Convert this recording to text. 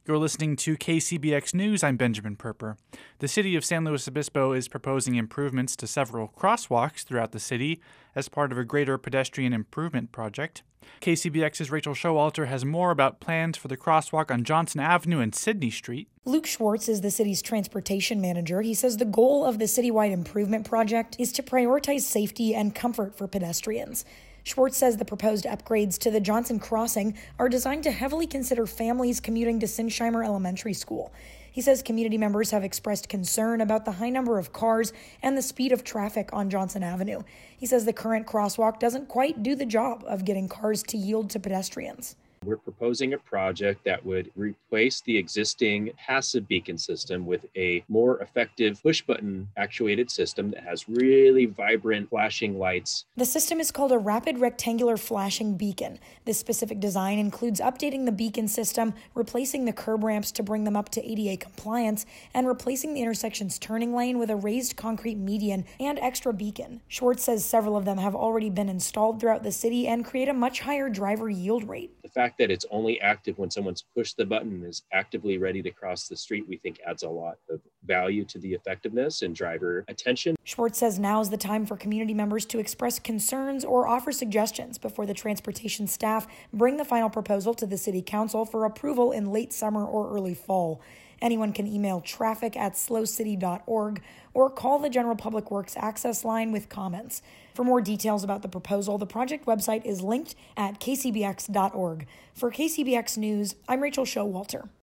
You're listening to KCBX News. I'm Benjamin Perper. The city of San Luis Obispo is proposing improvements to several crosswalks throughout the city as part of a greater pedestrian improvement project. KCBX's Rachel Showalter has more about plans for the crosswalk on Johnson Avenue and Sidney Street. Luke Schwartz is the city's transportation manager. He says the goal of the citywide improvement project is to prioritize safety and comfort for pedestrians. Schwartz says the proposed upgrades to the Johnson Crossing are designed to heavily consider families commuting to Sinsheimer Elementary School. He says community members have expressed concern about the high number of cars and the speed of traffic on Johnson Avenue. He says the current crosswalk doesn't quite do the job of getting cars to yield to pedestrians. We're proposing a project that would replace the existing passive beacon system with a more effective push-button actuated system that has really vibrant flashing lights. The system is called a rapid rectangular flashing beacon. This specific design includes updating the beacon system, replacing the curb ramps to bring them up to ADA compliance, and replacing the intersection's turning lane with a raised concrete median and extra beacon. Schwartz says several of them have already been installed throughout the city and create a much higher driver yield rate. The fact that it's only active when someone's pushed the button and is actively ready to cross the street, we think adds a lot of value to the effectiveness and driver attention. Schwartz says now is the time for community members to express concerns or offer suggestions before the transportation staff bring the final proposal to the city council for approval in late summer or early fall. Anyone can email traffic@slowcity.org or call the General Public Works Access Line with comments. For more details about the proposal, the project website is linked at kcbx.org. For KCBX News, I'm Rachel Showalter.